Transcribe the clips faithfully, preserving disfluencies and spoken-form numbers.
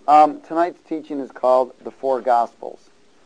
Um, tonight's teaching is called The Four Gospels.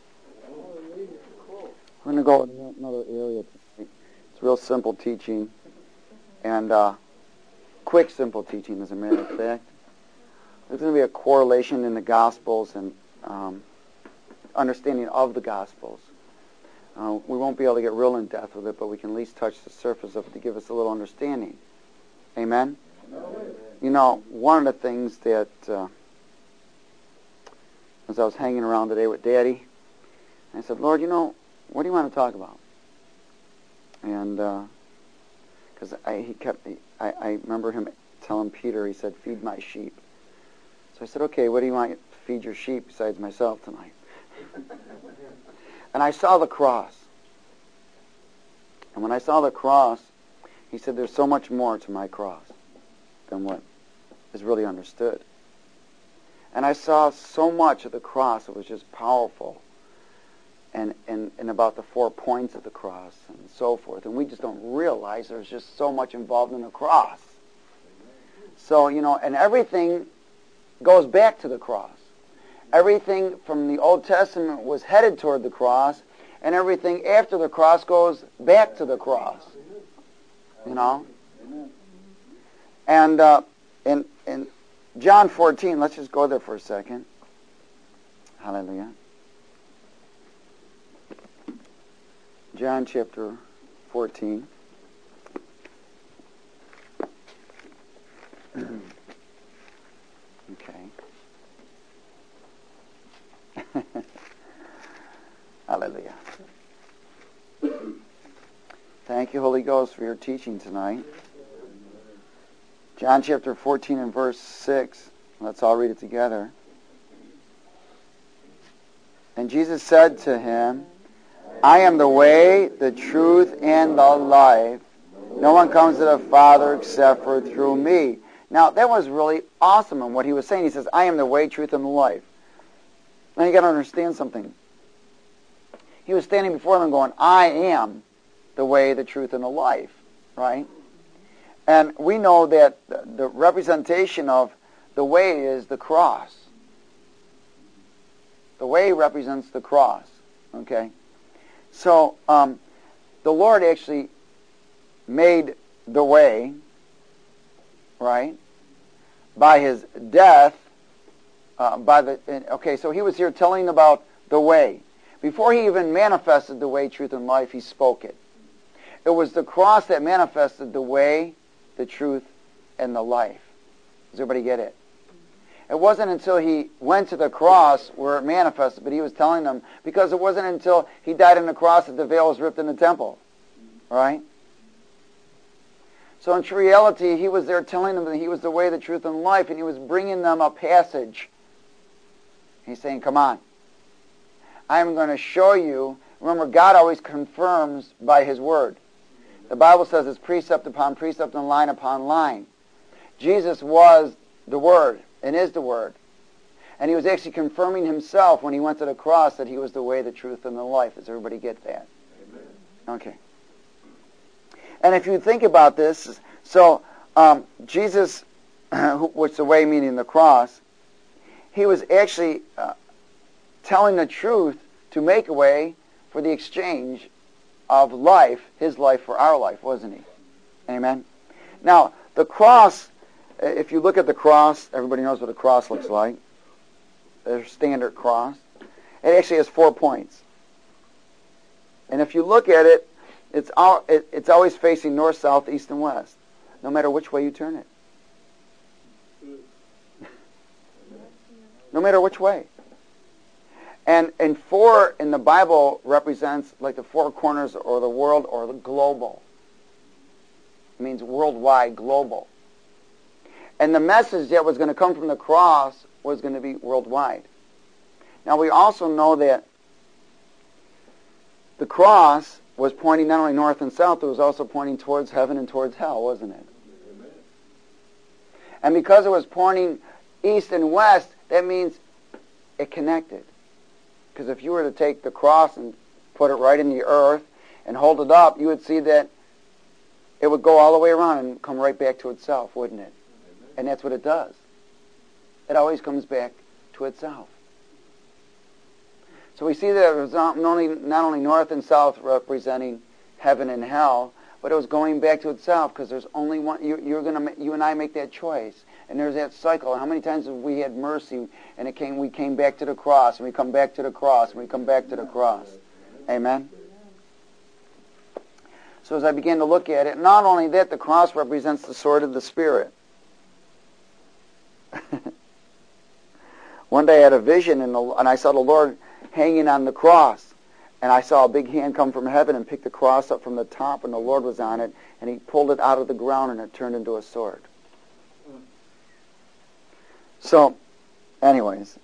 We're going to go in another area tonight. It's real simple teaching, and uh, quick, simple teaching, as a matter of fact. There's going to be a correlation in the Gospels and um, understanding of the Gospels. Uh, we won't be able to get real in depth with it, but we can at least touch the surface of it to give us a little understanding. Amen? Amen. You know, one of the things that, uh, as I was hanging around today with Daddy, I said, Lord, you know, what do you want to talk about? And, because uh, I, he kept, I, I remember him telling Peter, he said, feed my sheep. So I said, okay, what do you want to feed your sheep besides myself tonight? And I saw the cross. And when I saw the cross, he said, there's so much more to my cross than what is really understood. And I saw so much of the cross, it was just powerful. And, and, and about the four points of the cross and so forth. And we just don't realize there's just so much involved in the cross. So, you know, and everything goes back to the cross. Everything from the Old Testament was headed toward the cross, and everything after the cross goes back to the cross. You know? And uh, in, in John fourteen, let's just go there for a second. Hallelujah. John chapter fourteen. Okay. Hallelujah. Thank you, Holy Ghost, for your teaching tonight. John chapter fourteen and verse six. Let's all read it together. And Jesus said to him, I am the way, the truth, and the life. No one comes to the Father except for through me. Now, that was really awesome in what he was saying. He says, I am the way, truth, and the life. Now, you got to understand something. He was standing before them going, I am the way, the truth, and the life. Right? And we know that the representation of the way is the cross. The way represents the cross. Okay? So, um, the Lord actually made the way, right, by his death, uh, by the, okay, so he was here telling about the way. Before he even manifested the way, truth, and life, he spoke it. It was the cross that manifested the way, the truth, and the life. Does everybody get it? It wasn't until he went to the cross where it manifested, but he was telling them, because it wasn't until he died on the cross that the veil was ripped in the temple. Right? So in true reality, he was there telling them that he was the way, the truth, and life, and he was bringing them a passage. He's saying, come on. I'm going to show you. Remember, God always confirms by his word. The Bible says it's precept upon precept and line upon line. Jesus was the word. And is the Word. And he was actually confirming himself when he went to the cross that he was the way, the truth, and the life. Does everybody get that? Amen. Okay. And if you think about this, so um, Jesus, which the way meaning the cross, he was actually uh, telling the truth to make a way for the exchange of life, his life for our life, wasn't he? Amen. Now, the cross, if you look at the cross, everybody knows what a cross looks like. Their standard cross. It actually has four points. And if you look at it, it's all, it, it's always facing north, south, east, and west, no matter which way you turn it. No matter which way. And and four in the Bible represents like the four corners or the world or the global. It means worldwide, global. And the message that was going to come from the cross was going to be worldwide. Now we also know that the cross was pointing not only north and south, it was also pointing towards heaven and towards hell, wasn't it? Amen. And because it was pointing east and west, that means it connected. Because if you were to take the cross and put it right in the earth and hold it up, you would see that it would go all the way around and come right back to itself, wouldn't it? And that's what it does. It always comes back to itself. So we see that it was not only, not only north and south representing heaven and hell, but it was going back to itself, because there's only one. You, you're gonna, you and I make that choice, and there's that cycle. How many times have we had mercy, and it came, we came back to the cross, and we come back to the cross, and we come back to the cross. Amen. So as I began to look at it, not only that, the cross represents the sword of the Spirit. One day I had a vision, and, the, and I saw the Lord hanging on the cross. And I saw a big hand come from heaven and pick the cross up from the top, and the Lord was on it, and he pulled it out of the ground, and it turned into a sword. So, anyways.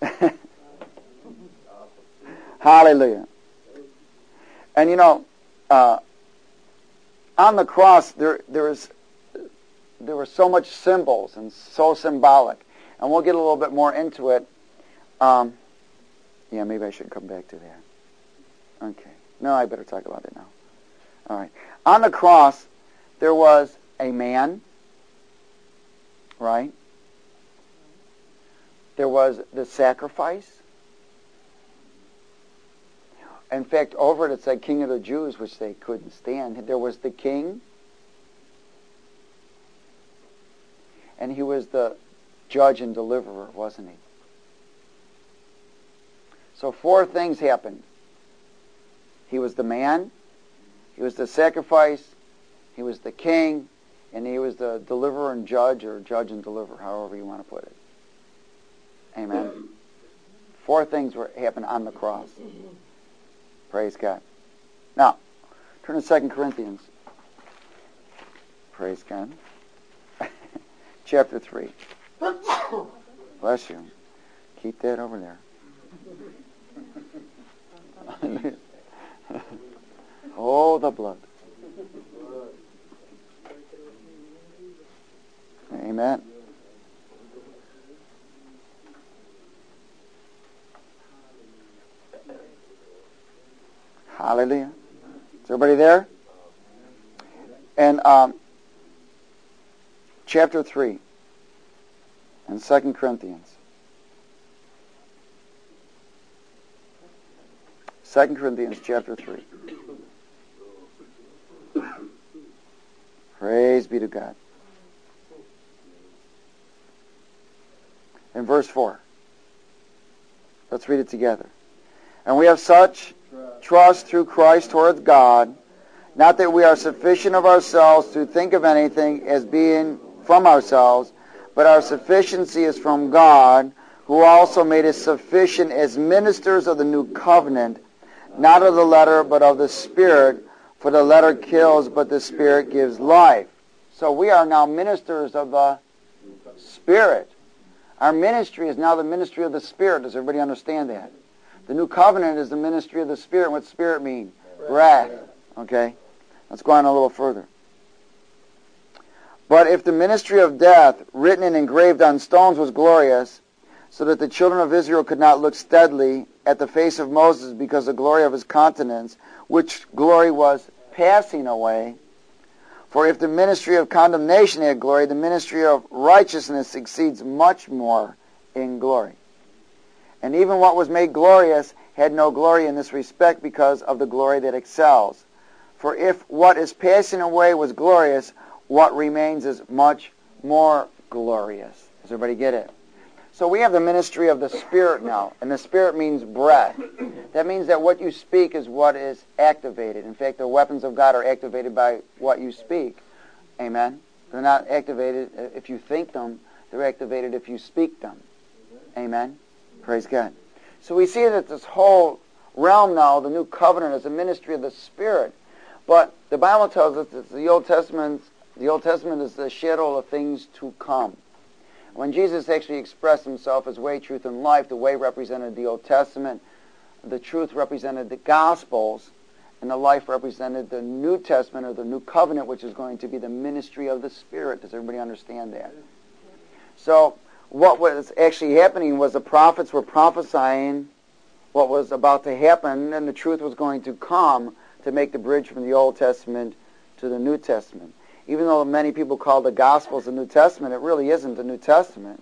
Hallelujah. And you know, uh, on the cross, there there is there were so much symbols and so symbolic. And we'll get a little bit more into it. Um, yeah, maybe I should come back to that. Okay. No, I better talk about it now. All right. On the cross, there was a man, right? There was the sacrifice. In fact, over it it said King of the Jews, which they couldn't stand. There was the king. And he was the judge and deliverer, wasn't he? So four things happened. He was the man, he was the sacrifice, he was the king, and he was the deliverer and judge, or judge and deliverer, however you want to put it. Amen. Four things were happened on the cross. Praise God. Now, turn to Second Corinthians. Praise God. Chapter three. Bless you. Keep that over there. Oh, the blood. Amen. Hallelujah. Is everybody there? And um, chapter three in Second Corinthians. Second Corinthians chapter three. Praise be to God. In verse four. Let's read it together. And we have such trust through Christ towards God, not that we are sufficient of ourselves to think of anything as being from ourselves, but our sufficiency is from God, who also made us sufficient as ministers of the new covenant, not of the letter, but of the Spirit. For the letter kills, but the Spirit gives life. So we are now ministers of the Spirit. Our ministry is now the ministry of the Spirit. Does everybody understand that? The new covenant is the ministry of the Spirit. What's Spirit mean? Breath. Okay? Let's go on a little further. But if the ministry of death, written and engraved on stones, was glorious, so that the children of Israel could not look steadily at the face of Moses because of the glory of his countenance, which glory was passing away. For if the ministry of condemnation had glory, the ministry of righteousness exceeds much more in glory. And even what was made glorious had no glory in this respect because of the glory that excels. For if what is passing away was glorious, what remains is much more glorious. Does everybody get it? So we have the ministry of the Spirit now, and the Spirit means breath. That means that what you speak is what is activated. In fact, the weapons of God are activated by what you speak. Amen? They're not activated if you think them. They're activated if you speak them. Amen? Praise God. So we see that this whole realm now, the new covenant, is a ministry of the Spirit. But the Bible tells us that the Old Testament, the Old Testament is the shadow of things to come. When Jesus actually expressed himself as way, truth, and life, the way represented the Old Testament, the truth represented the Gospels, and the life represented the New Testament or the New Covenant, which is going to be the ministry of the Spirit. Does everybody understand that? So what was actually happening was the prophets were prophesying what was about to happen, and the truth was going to come to make the bridge from the Old Testament to the New Testament. Even though many people call the Gospels the New Testament, it really isn't the New Testament.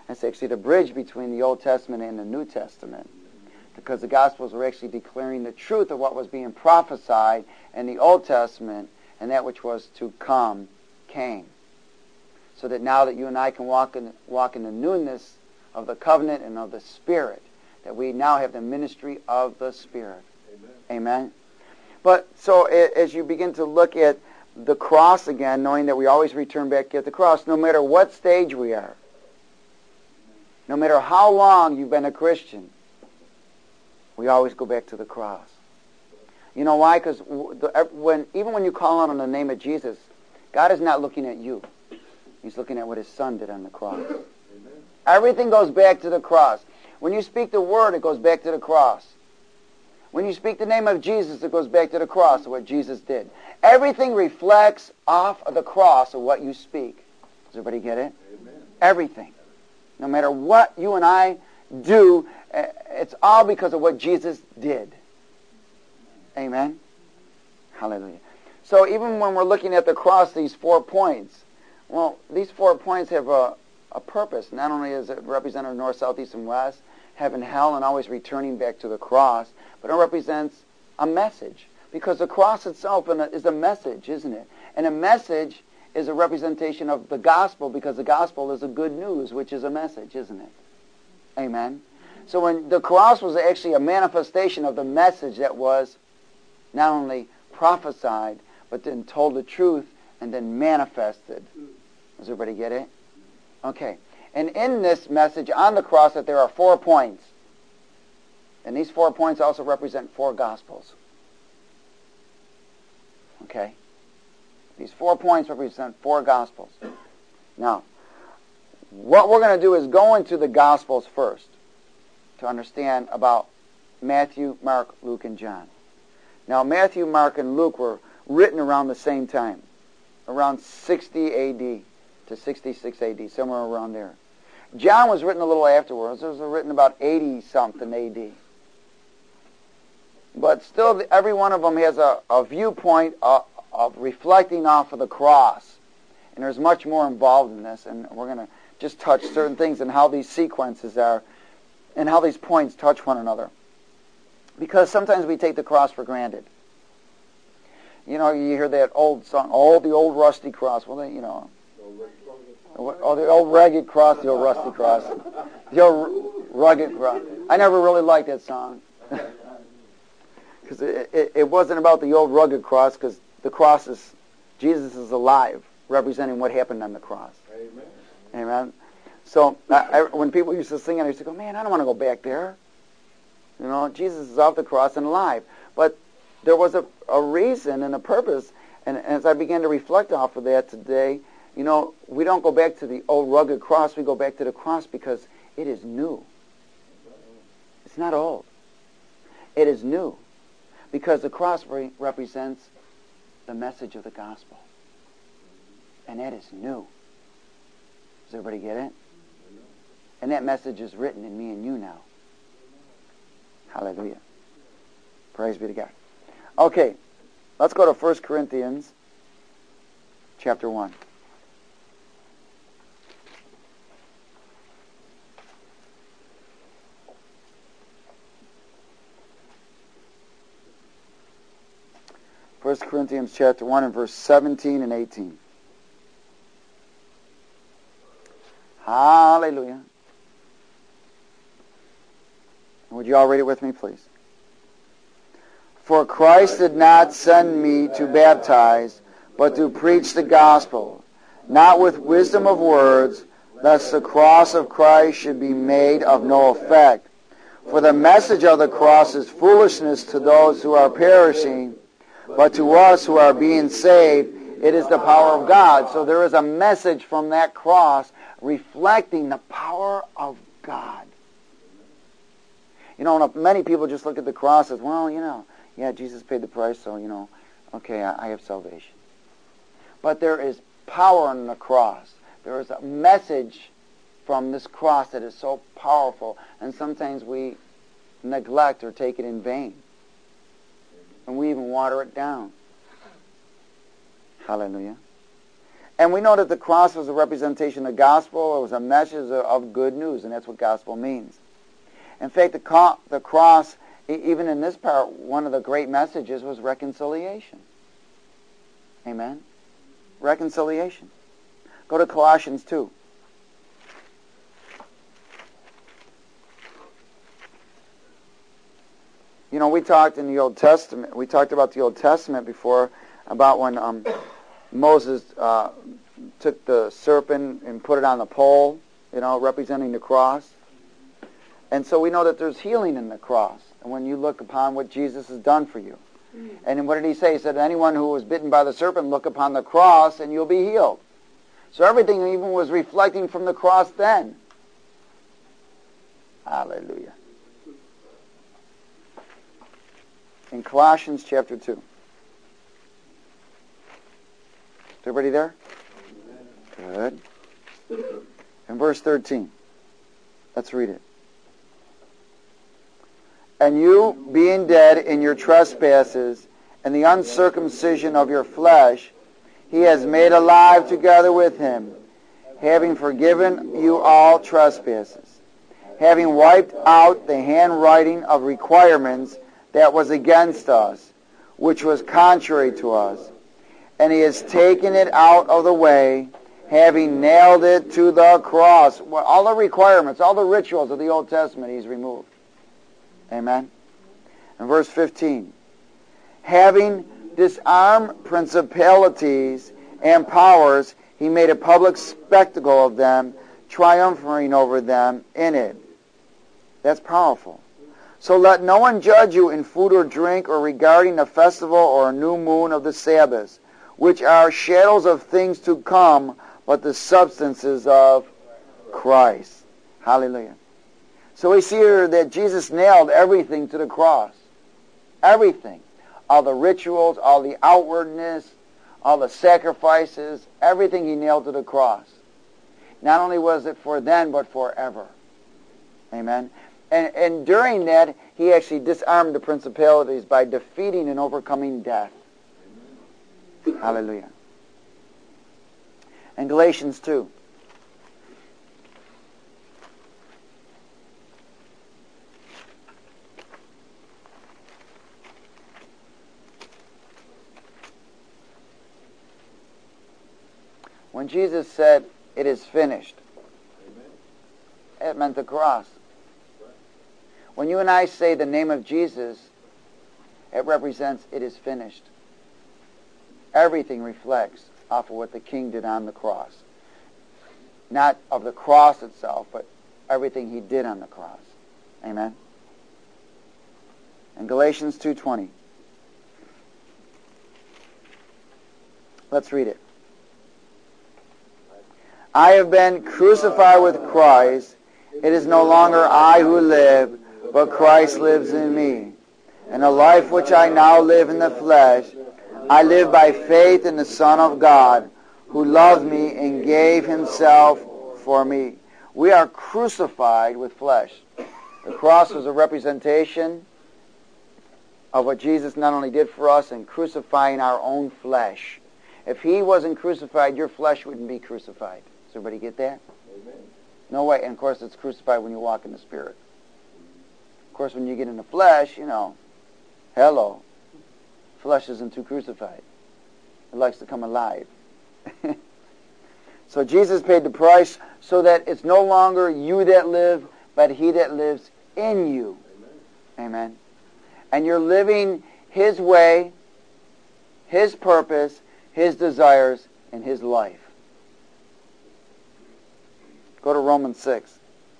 That's actually the bridge between the Old Testament and the New Testament. Because the Gospels were actually declaring the truth of what was being prophesied in the Old Testament, and that which was to come came. So that now that you and I can walk in, walk in the newness of the covenant and of the Spirit, that we now have the ministry of the Spirit. Amen. Amen. But so as you begin to look at the cross again, knowing that we always return back at the cross, no matter what stage we are, no matter how long you've been a Christian, we always go back to the cross. You know why? Because when, even when you call out on the name of Jesus, God is not looking at you. He's looking at what His Son did on the cross. Amen. Everything goes back to the cross. When you speak the word, it goes back to the cross. When you speak the name of Jesus, it goes back to the cross of what Jesus did. Everything reflects off of the cross of what you speak. Does everybody get it? Amen. Everything. No matter what you and I do, it's all because of what Jesus did. Amen? Hallelujah. So even when we're looking at the cross, these four points, well, these four points have a, a purpose. Not only is it represented north, south, east, and west, heaven, hell, and always returning back to the cross, but it represents a message. Because the cross itself is a message, isn't it? And a message is a representation of the gospel, because the gospel is a good news, which is a message, isn't it? Amen? So when the cross was actually a manifestation of the message that was not only prophesied, but then told the truth and then manifested. Does everybody get it? Okay. And in this message on the cross, that there are four points. And these four points also represent four gospels. Okay? These four points represent four gospels. Now, what we're going to do is go into the gospels first to understand about Matthew, Mark, Luke, and John. Now, Matthew, Mark, and Luke were written around the same time, around sixty A D to sixty-six A D, somewhere around there. John was written a little afterwards. It was written about eighty-something A D. But still, every one of them has a, a viewpoint of, of reflecting off of the cross. And there's much more involved in this, and we're going to just touch certain things and how these sequences are and how these points touch one another. Because sometimes we take the cross for granted. You know, you hear that old song, oh, the old rusty cross. Well, they, you know, oh, the old ragged cross, the old rusty cross, the old rugged cross. I never really liked that song. Because it, it, it wasn't about the old rugged cross, because the cross is, Jesus is alive, representing what happened on the cross. Amen. Amen. So I, I, when people used to sing it, I used to go, man, I don't want to go back there. You know, Jesus is off the cross and alive. But there was a, a reason and a purpose, and, and as I began to reflect off of that today, you know, we don't go back to the old rugged cross, we go back to the cross because it is new. It's not old. It is new. Because the cross re- represents the message of the gospel. And that is new. Does everybody get it? And that message is written in me and you now. Hallelujah. Praise be to God. Okay, let's go to First Corinthians chapter one. First Corinthians chapter one and verse seventeen and eighteen. Hallelujah. Would you all read it with me, please? For Christ did not send me to baptize, but to preach the gospel, not with wisdom of words, lest the cross of Christ should be made of no effect. For the message of the cross is foolishness to those who are perishing, but to us who are being saved, it is the power of God. So there is a message from that cross reflecting the power of God. You know, many people just look at the cross as, well, you know, yeah, Jesus paid the price, so, you know, okay, I, I have salvation. But there is power in the cross. There is a message from this cross that is so powerful, and sometimes we neglect or take it in vain. And we even water it down. Hallelujah. And we know that the cross was a representation of the gospel. It was a message of good news, and that's what gospel means. In fact, the, co- the cross, e- even in this part, one of the great messages was reconciliation. Amen? Reconciliation. Go to Colossians two. You know, we talked in the Old Testament, we talked about the Old Testament before, about when um, Moses uh, took the serpent and put it on the pole, you know, representing the cross. And so we know that there's healing in the cross, and when you look upon what Jesus has done for you. Mm-hmm. And what did he say? He said, anyone who was bitten by the serpent, look upon the cross, and you'll be healed. So everything even was reflecting from the cross then. Hallelujah. In Colossians chapter two. Is everybody there? Good. In verse thirteen. Let's read it. And you, being dead in your trespasses and the uncircumcision of your flesh, he has made alive together with him, having forgiven you all trespasses, having wiped out the handwriting of requirements that was against us, which was contrary to us. And he has taken it out of the way, having nailed it to the cross. Well, all the requirements, all the rituals of the Old Testament he's removed. Amen? And verse fifteen. Having disarmed principalities and powers, he made a public spectacle of them, triumphing over them in it. That's powerful. So let no one judge you in food or drink or regarding a festival or a new moon of the Sabbaths, which are shadows of things to come, but the substances of Christ. Hallelujah. So we see here that Jesus nailed everything to the cross. Everything. All the rituals, all the outwardness, all the sacrifices, everything he nailed to the cross. Not only was it for then, but forever. Amen. And, and during that, he actually disarmed the principalities by defeating and overcoming death. Hallelujah. And Galatians two. When Jesus said, it is finished, Amen. It meant the cross. Right. When you and I say the name of Jesus, it represents it is finished. Everything reflects off of what the King did on the cross. Not of the cross itself, but everything he did on the cross. Amen? In Galatians two twenty. Let's read it. I have been crucified with Christ. It is no longer I who live, but Christ lives in me. And the life which I now live in the flesh, I live by faith in the Son of God, who loved me and gave himself for me. We are crucified with flesh. The cross was a representation of what Jesus not only did for us in crucifying our own flesh. If he wasn't crucified, your flesh wouldn't be crucified. Does everybody get that? Amen. No way. And of course, it's crucified when you walk in the Spirit. Of course, when you get in the flesh, you know, hello. Flesh isn't too crucified. It likes to come alive. So Jesus paid the price so that it's no longer you that live, but he that lives in you. Amen. Amen. And you're living his way, his purpose, his desires, and his life. Go to Romans six.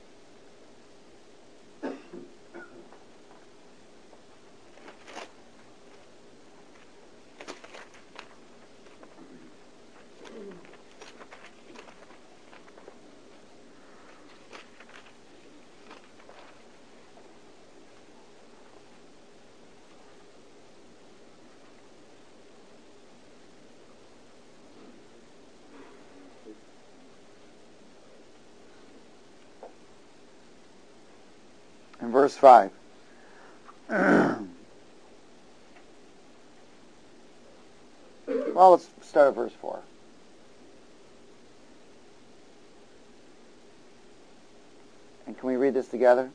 In verse five. Well, let's start at verse four. Can we read this together?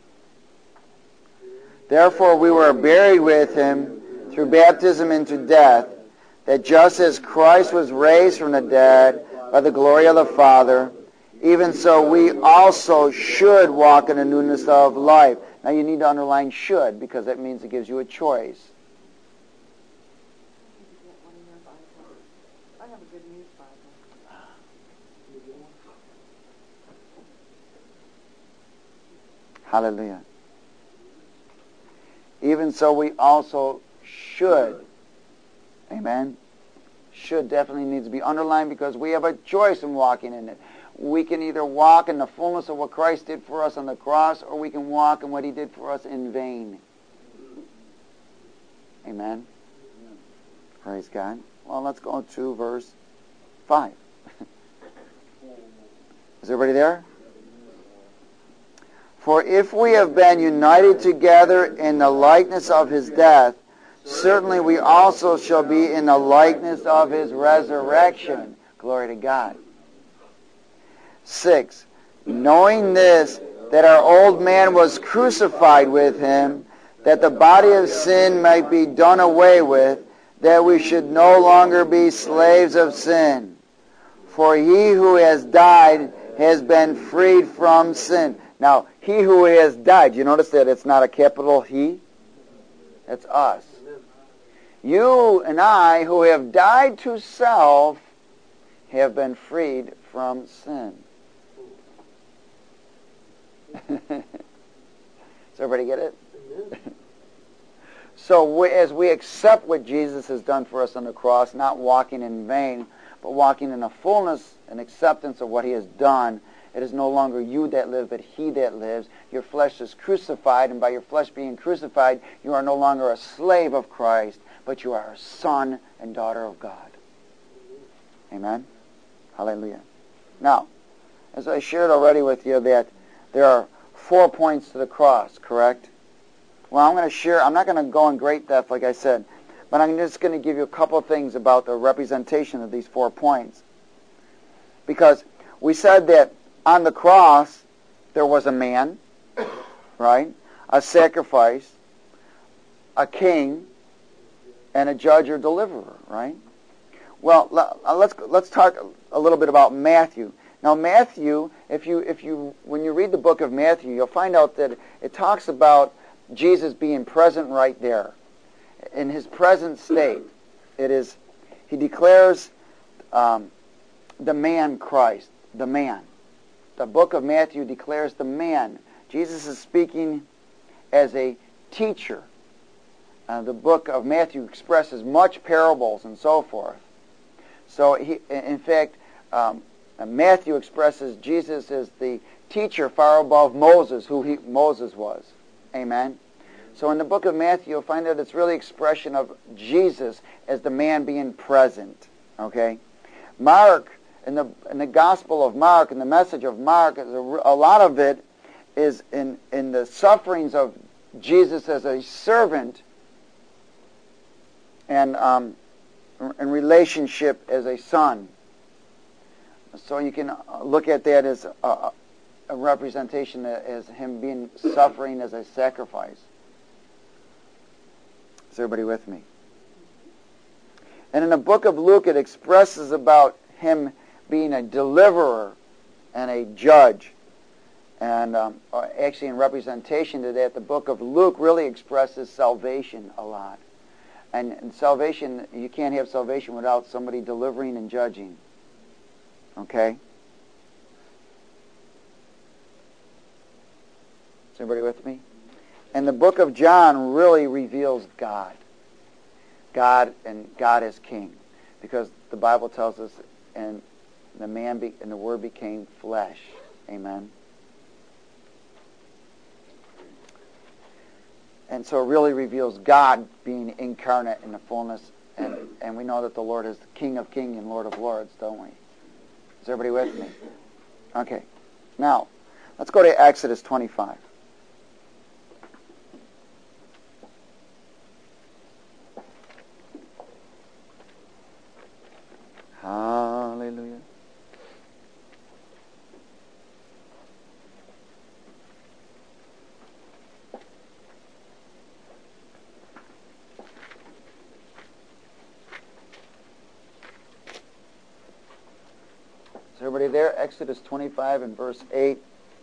Therefore we were buried with him through baptism into death, that just as Christ was raised from the dead by the glory of the Father, even so we also should walk in the newness of life. Now you need to underline should, because that means it gives you a choice. I have a good news Bible. Hallelujah. Even so we also should. Amen. Should definitely needs to be underlined, because we have a choice in walking in it. We can either walk in the fullness of what Christ did for us on the cross, or we can walk in what he did for us in vain. Amen. Praise God. Well, let's go to verse five. Is everybody there? For if we have been united together in the likeness of his death, certainly we also shall be in the likeness of his resurrection. Glory to God. Six, knowing this, that our old man was crucified with him, that the body of sin might be done away with, that we should no longer be slaves of sin. For he who has died has been freed from sin. Now, he who has died, you notice that it's not a capital he? It's us. You and I, who have died to self, have been freed from sin. Does everybody get it? So we, as we accept what Jesus has done for us on the cross, not walking in vain, but walking in a fullness and acceptance of what he has done, it is no longer you that live, but he that lives. Your flesh is crucified, and by your flesh being crucified, you are no longer a slave of Christ, but you are a son and daughter of God. Amen? Hallelujah. Now, as I shared already with you, that there are four points to the cross, correct? Well, I'm going to share, I'm not going to go in great depth, like I said, but I'm just going to give you a couple of things about the representation of these four points. Because we said that on the cross, there was a man, right? A sacrifice, a king, and a judge or deliverer, right? Well, let's let's talk a little bit about Matthew. Now, Matthew, if you if you when you read the book of Matthew, you'll find out that it talks about Jesus being present right there, in his present state. It is he declares um, the man Christ, the man. The book of Matthew declares the man. Jesus is speaking as a teacher. Uh, the book of Matthew expresses much parables and so forth. So, he, in fact, um, Matthew expresses Jesus as the teacher far above Moses, who he, Moses was. Amen? So in the book of Matthew, you'll find that it's really expression of Jesus as the man being present. Okay? Mark, in the in the Gospel of Mark, in the message of Mark, a, a lot of it is in, in the sufferings of Jesus as a servant and um, in relationship as a son. So you can look at that as a, a representation as him being suffering as a sacrifice. Is everybody with me? And in the book of Luke, it expresses about him being a deliverer and a judge. And um, actually in representation to that, the book of Luke really expresses salvation a lot. And, and salvation, you can't have salvation without somebody delivering and judging. Okay? Is everybody with me? And the book of John really reveals God. God and God as King. Because the Bible tells us, and the man be, and the Word became flesh. Amen? And so it really reveals God being incarnate in the fullness. And, and we know that the Lord is the King of Kings and Lord of Lords, don't we? Is everybody with me? Okay. Now, let's go to Exodus twenty-five. Hallelujah. Everybody there? Exodus twenty-five and verse eight.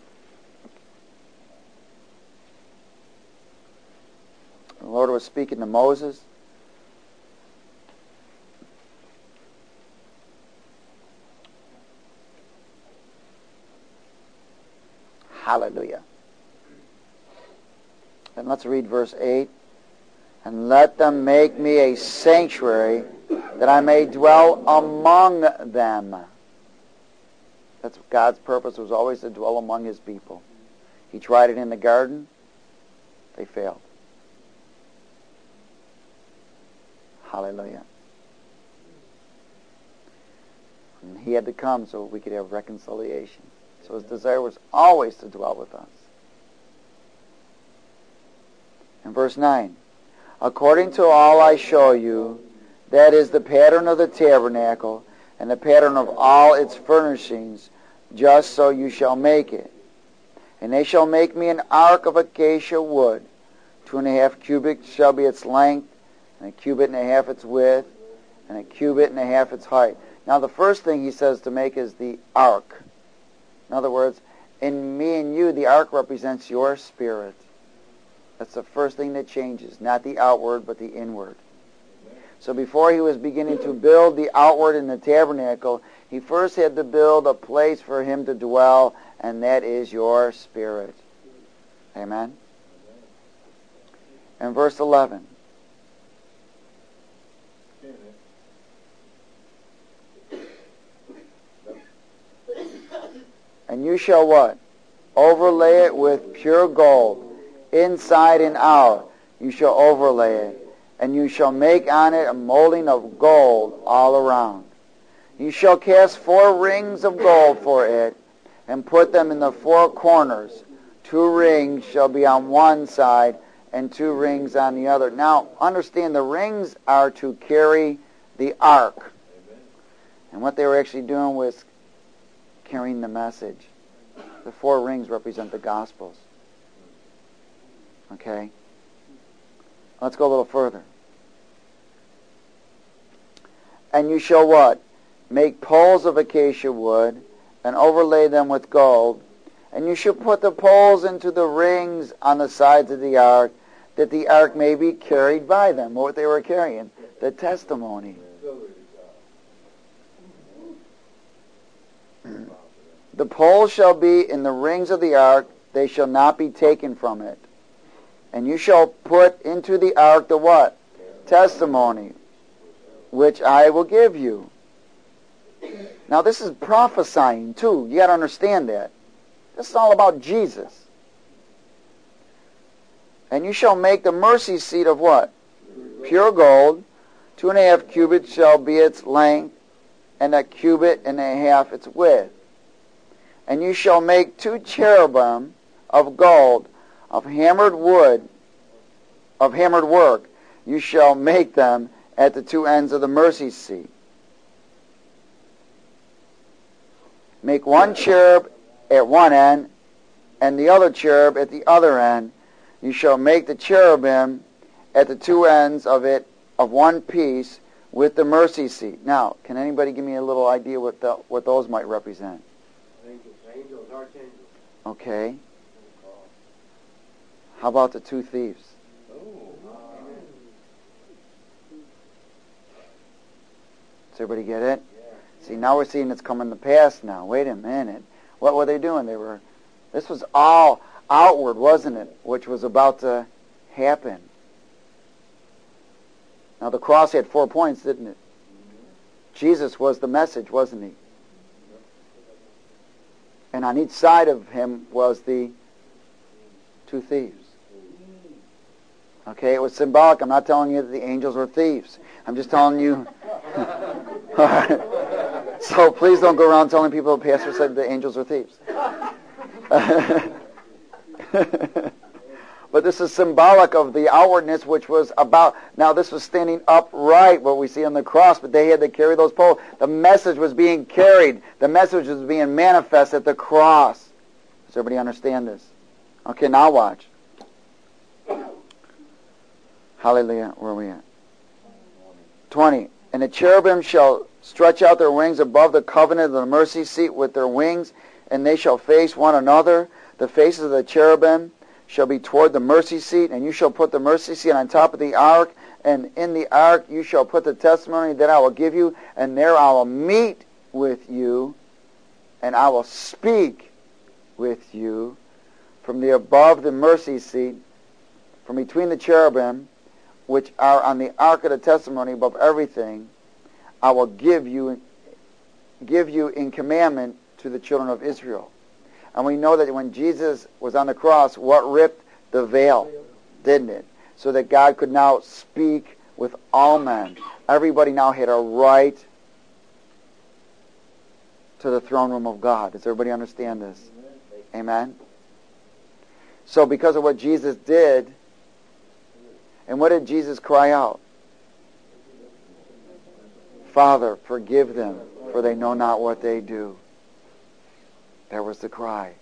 The Lord was speaking to Moses. Hallelujah. And let's read verse eight. And let them make me a sanctuary, that I may dwell among them. That's God's purpose, was always to dwell among his people. He tried it in the garden. They failed. Hallelujah. And he had to come so we could have reconciliation. So his desire was always to dwell with us. In verse nine, according to all I show you, that is the pattern of the tabernacle, and the pattern of all its furnishings, just so you shall make it. And they shall make me an ark of acacia wood. Two and a half cubits shall be its length, and a cubit and a half its width, and a cubit and a half its height. Now the first thing he says to make is the ark. In other words, in me and you, the ark represents your spirit. That's the first thing that changes, not the outward, but the inward. So before he was beginning to build the outward in the tabernacle, he first had to build a place for him to dwell, and that is your spirit. Amen? And verse eleven. And you shall what? Overlay it with pure gold, inside and out. You shall overlay it. And you shall make on it a molding of gold all around. You shall cast four rings of gold for it, and put them in the four corners. Two rings shall be on one side, and two rings on the other. Now, understand, the rings are to carry the ark. And what they were actually doing was carrying the message. The four rings represent the Gospels. Okay? Let's go a little further. And you shall what? Make poles of acacia wood, and overlay them with gold. And you shall put the poles into the rings on the sides of the ark, that the ark may be carried by them. What they were carrying? The testimony. The poles shall be in the rings of the ark, they shall not be taken from it. And you shall put into the ark the what? Testimony, which I will give you. Now this is prophesying too. You got to understand that. This is all about Jesus. And you shall make the mercy seat of what? Pure gold. Two and a half cubits shall be its length, and a cubit and a half its width. And you shall make two cherubim of gold, of hammered wood, of hammered work. You shall make them at the two ends of the mercy seat. Make one cherub at one end, and the other cherub at the other end. You shall make the cherubim at the two ends of it of one piece with the mercy seat. Now, can anybody give me a little idea what the, what those might represent? Angels, angels, archangels. Okay. How about the two thieves? Does everybody get it? Yeah. See, now we're seeing it's coming to pass now. Wait a minute. What were they doing? They were, this was all outward, wasn't it? Which was about to happen. Now the cross had four points, didn't it? Jesus was the message, wasn't he? And on each side of him was the two thieves. Okay, it was symbolic. I'm not telling you that the angels were thieves. I'm just telling you. All right. So please don't go around telling people the pastor said the angels were thieves. But this is symbolic of the outwardness, which was about, now this was standing upright, what we see on the cross, but they had to carry those poles. The message was being carried. The message was being manifest at the cross. Does everybody understand this? Okay, now watch. Hallelujah. Where are we at? twenty. And the cherubim shall stretch out their wings above the covenant of the mercy seat with their wings, and they shall face one another. The faces of the cherubim shall be toward the mercy seat, and you shall put the mercy seat on top of the ark, and in the ark you shall put the testimony that I will give you, and there I will meet with you, and I will speak with you from the above the mercy seat, from between the cherubim, which are on the ark of the testimony above everything. I will give you, give you in commandment to the children of Israel. And we know that when Jesus was on the cross, what ripped the veil, didn't it? So that God could now speak with all men. Everybody now had a right to the throne room of God. Does everybody understand this? Amen? So because of what Jesus did, and what did Jesus cry out? Father, forgive them, for they know not what they do. There was the cry.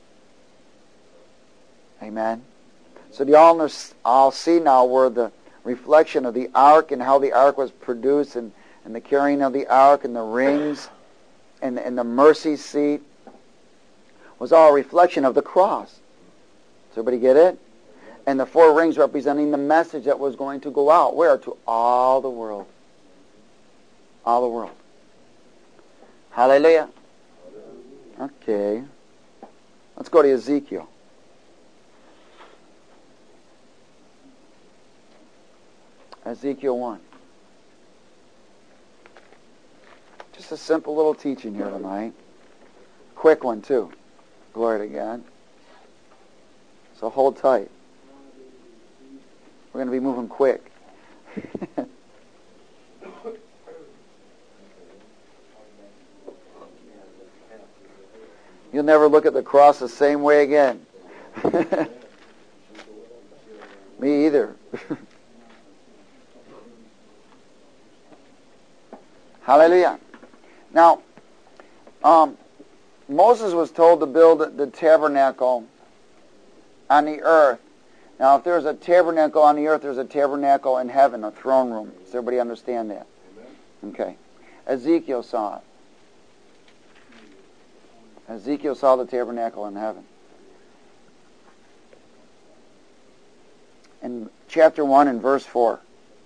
Amen? So do you all, all see now where the reflection of the ark and how the ark was produced, and, and the carrying of the ark and the rings and, and the mercy seat was all a reflection of the cross. Does everybody get it? And the four rings representing the message that was going to go out. Where? To all the world. All the world. Hallelujah. Okay. Let's go to Ezekiel. Ezekiel one. Just a simple little teaching here tonight. Quick one too. Glory to God. So hold tight. We're going to be moving quick. You'll never look at the cross the same way again. Me either. Hallelujah. Now, um, Moses was told to build the tabernacle on the earth. Now, if there's a tabernacle on the earth, there's a tabernacle in heaven, a throne room. Does everybody understand that? Okay. Ezekiel saw it. Ezekiel saw the tabernacle in heaven. In chapter one and verse four.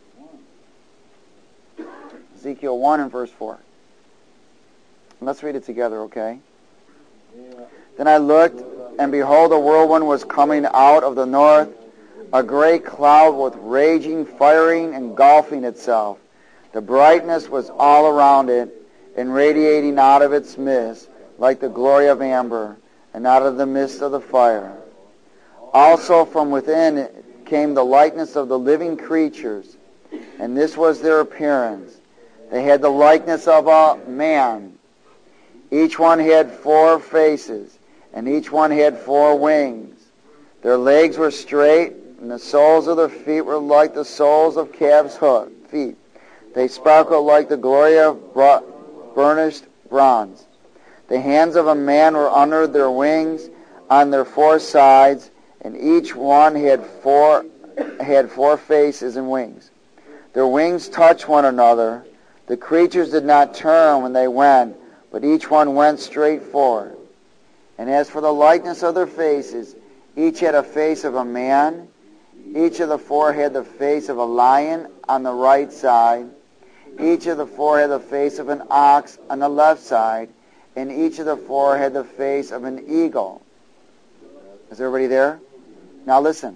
Ezekiel one and verse four. Let's read it together, okay? Then I looked, and behold, a whirlwind was coming out of the north, a great cloud with raging, firing, engulfing itself. The brightness was all around it, and radiating out of its midst, like the glory of amber, and out of the midst of the fire. Also from within it came the likeness of the living creatures, and this was their appearance. They had the likeness of a man. Each one had four faces, and each one had four wings. Their legs were straight, and the soles of their feet were like the soles of calves' hoof, feet. They sparkled like the glory of burnished bronze. The hands of a man were under their wings on their four sides, and each one had four had four faces and wings. Their wings touched one another. The creatures did not turn when they went, but each one went straight forward. And as for the likeness of their faces, each had a face of a man. Each of the four had the face of a lion on the right side. Each of the four had the face of an ox on the left side. And each of the four had the face of an eagle. Is everybody there? Now listen.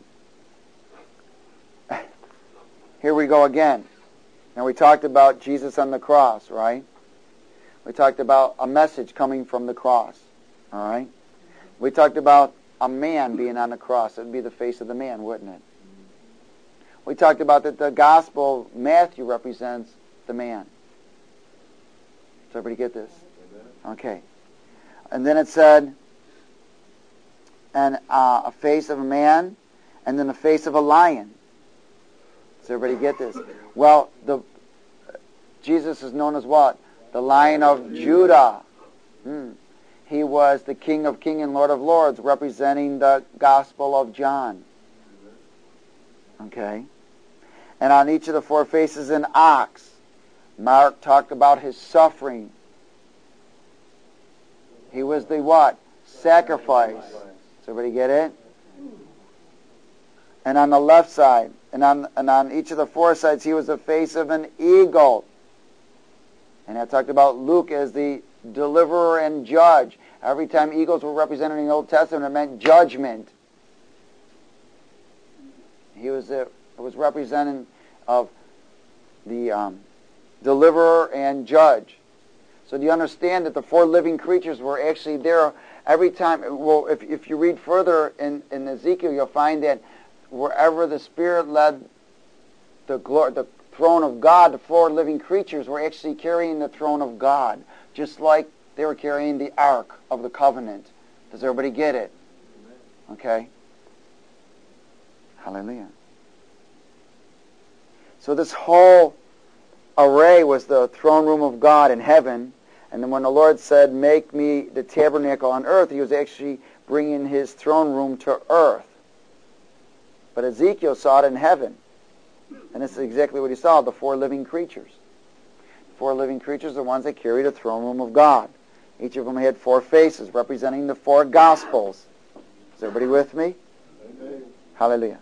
Here we go again. Now we talked about Jesus on the cross, right? We talked about a message coming from the cross, all right? We talked about a man being on the cross. It would be the face of the man, wouldn't it? We talked about that the gospel of Matthew represents the man. Does everybody get this? Okay. And then it said, and uh, a face of a man, and then the face of a lion. Does everybody get this? Well, the Jesus is known as what? The Lion of Judah. Hmm. He was the King of Kings and Lord of Lords, representing the Gospel of John. Okay. And on each of the four faces an ox, Mark talked about his suffering. He was the what? Sacrifice. Does everybody get it? And on the left side, and on, and on each of the four sides, he was the face of an eagle. And I talked about Luke as the deliverer and judge. Every time eagles were represented in the Old Testament, it meant judgment. He was a, it was representing of the um, deliverer and judge. So do you understand that the four living creatures were actually there every time? Well, if, if you read further in, in Ezekiel, you'll find that wherever the Spirit led the, glory, the throne of God, the four living creatures were actually carrying the throne of God, just like they were carrying the Ark of the Covenant. Does everybody get it? Okay. Hallelujah. So this whole array was the throne room of God in heaven. And then when the Lord said, make me the tabernacle on earth, he was actually bringing his throne room to earth. But Ezekiel saw it in heaven. And this is exactly what he saw, the four living creatures. The four living creatures are the ones that carried the throne room of God. Each of them had four faces, representing the four Gospels. Is everybody with me? Amen. Hallelujah.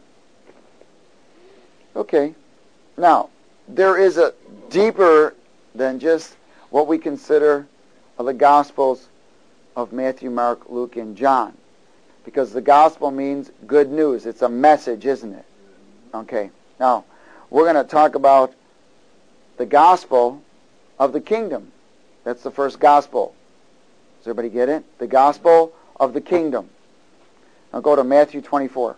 Okay. Now, there is a deeper than just what we consider of the Gospels of Matthew, Mark, Luke, and John. Because the Gospel means good news. It's a message, isn't it? Okay. Now, we're going to talk about the Gospel of the Kingdom. That's the first Gospel. Does everybody get it? The Gospel of the Kingdom. Now go to Matthew twenty-four.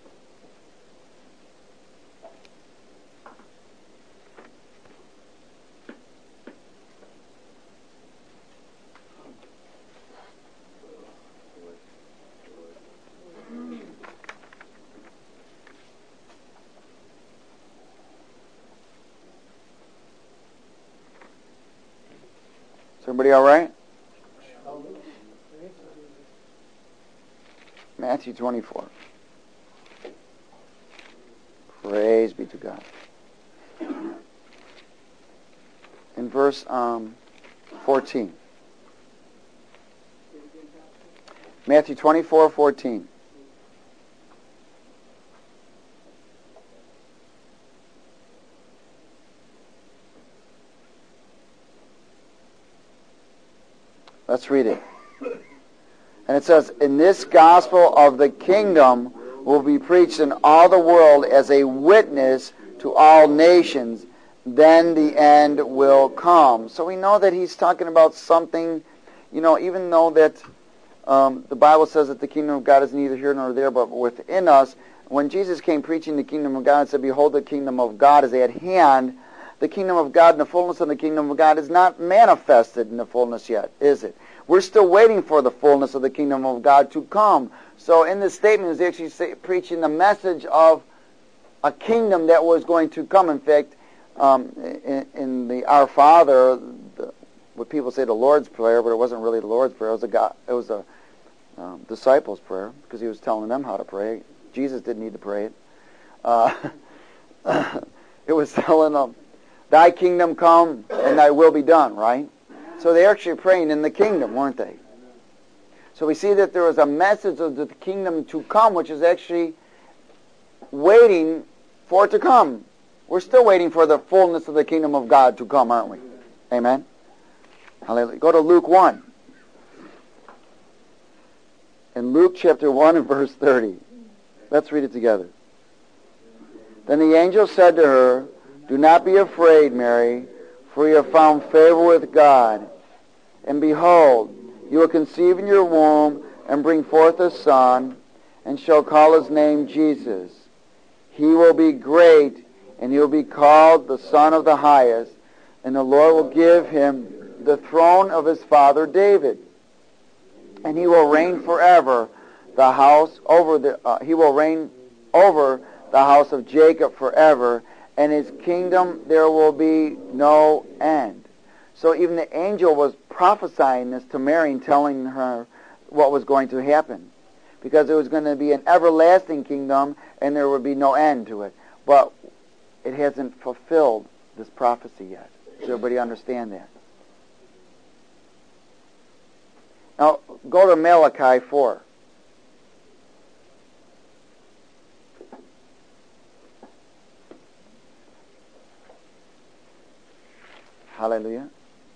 Is everybody all right? Matthew twenty-four. Praise be to God. In verse um, fourteen. Matthew twenty-four, fourteen. Let's read it. And it says, "In this gospel of the kingdom will be preached in all the world as a witness to all nations. Then the end will come." So we know that he's talking about something, you know, even though that um, the Bible says that the kingdom of God is neither here nor there, but within us. When Jesus came preaching the kingdom of God and said, "Behold, the kingdom of God is at hand," the kingdom of God and the fullness of the kingdom of God is not manifested in the fullness yet, is it? We're still waiting for the fullness of the kingdom of God to come. So in this statement, he's actually say, preaching the message of a kingdom that was going to come. In fact, um, in, in the Our Father, the, what people say the Lord's Prayer, but it wasn't really the Lord's Prayer. It was a, God, it was a um, disciples' prayer, because he was telling them how to pray. Jesus didn't need to pray it. Uh, it was telling them, "Thy kingdom come and thy will be done," right? So they're actually praying in the kingdom, weren't they? So we see that there was a message of the kingdom to come, which is actually waiting for it to come. We're still waiting for the fullness of the kingdom of God to come, aren't we? Amen? Hallelujah. Go to Luke one. In Luke chapter one and verse thirty. Let's read it together. "Then the angel said to her, 'Do not be afraid, Mary, for you have found favor with God. And behold, you will conceive in your womb and bring forth a son, and shall call his name Jesus. He will be great, and he will be called the Son of the Highest, and the Lord will give him the throne of his father David. And he will reign forever the house over the uh, he will reign over the house of Jacob forever, and his kingdom there will be no end.'" So even the angel was prophesying this to Mary and telling her what was going to happen. Because it was going to be an everlasting kingdom and there would be no end to it. But it hasn't fulfilled this prophecy yet. Does everybody understand that? Now, go to Malachi four. Hallelujah.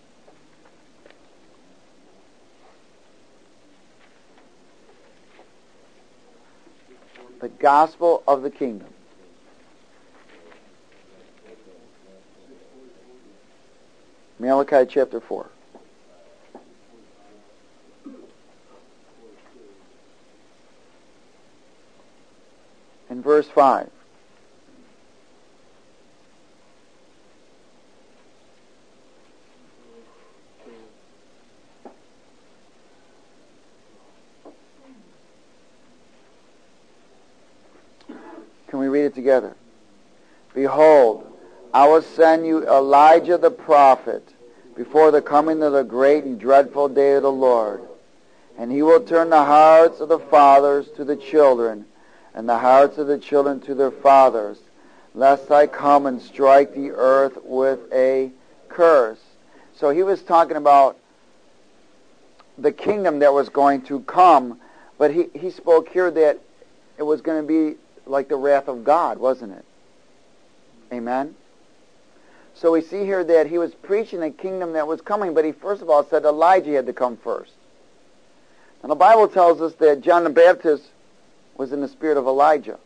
The gospel of the kingdom. Malachi chapter four. In verse five. Can we read it together? Behold, I will send you Elijah the prophet before the coming of the great and dreadful day of the Lord. And he will turn the hearts of the fathers to the children, and the hearts of the children to their fathers, lest I come and strike the earth with a curse. So he was talking about the kingdom that was going to come, but he, he spoke here that it was going to be like the wrath of God, wasn't it? Amen? So we see here that he was preaching a kingdom that was coming, but he first of all said Elijah had to come first. And the Bible tells us that John the Baptist was in the spirit of Elijah.